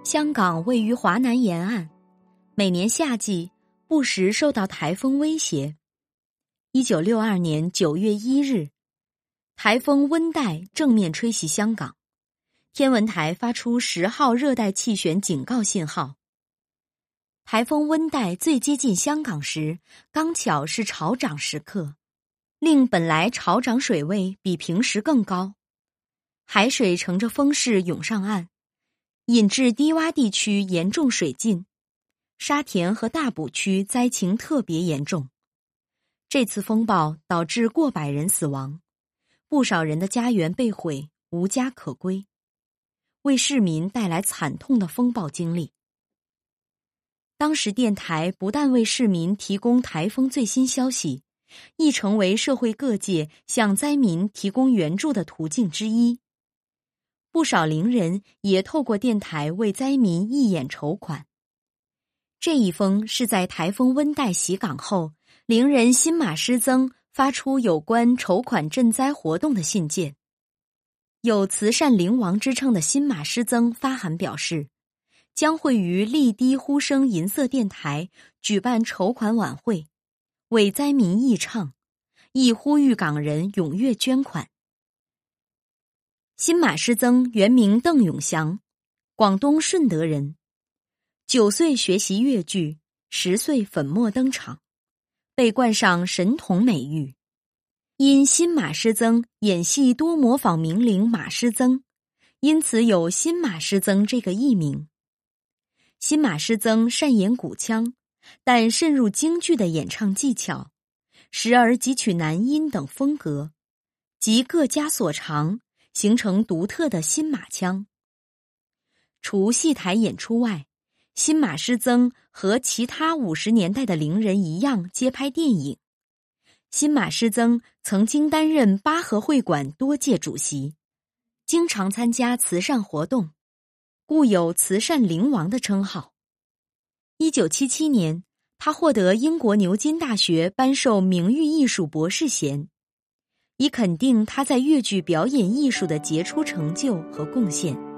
香港位于华南沿岸，每年夏季不时受到台风威胁。1962年9月1日，台风温带正面吹袭香港，天文台发出10号热带气旋警告信号。台风温带最接近香港时，刚巧是潮涨时刻，令本来潮涨水位比平时更高，海水乘着风势涌上岸，引致低洼地区严重水浸，沙田和大埔区灾情特别严重。这次风暴导致过百人死亡，不少人的家园被毁，无家可归，为市民带来惨痛的风暴经历。当时电台不但为市民提供台风最新消息，亦成为社会各界向灾民提供援助的途径之一。不少邻人也透过电台为灾民义演筹款。这一封是在台风温带袭港后，邻人新马师曾发出有关筹款赈灾活动的信件。有慈善灵王之称的新马师曾发函表示，将会于丽滴呼声银色电台举办筹款晚会，为灾民义唱，亦呼吁港人踊跃捐款。新马师曾原名邓永祥，广东顺德人，9岁学习越剧，10岁粉墨登场，被冠上神童美誉。因新马师曾演戏多模仿名伶马师曾，因此有新马师曾这个艺名。新马师曾善演古腔，但渗入京剧的演唱技巧，时而汲取南音等风格，即各家所长，形成独特的新马腔。除戏台演出外，新马师曾和其他50年代的伶人一样接拍电影。新马师曾曾经担任巴河会馆多届主席，经常参加慈善活动，故有慈善灵王的称号。1977年，他获得英国牛津大学颁授名誉艺术博士衔，以肯定他在粤剧表演艺术的杰出成就和贡献。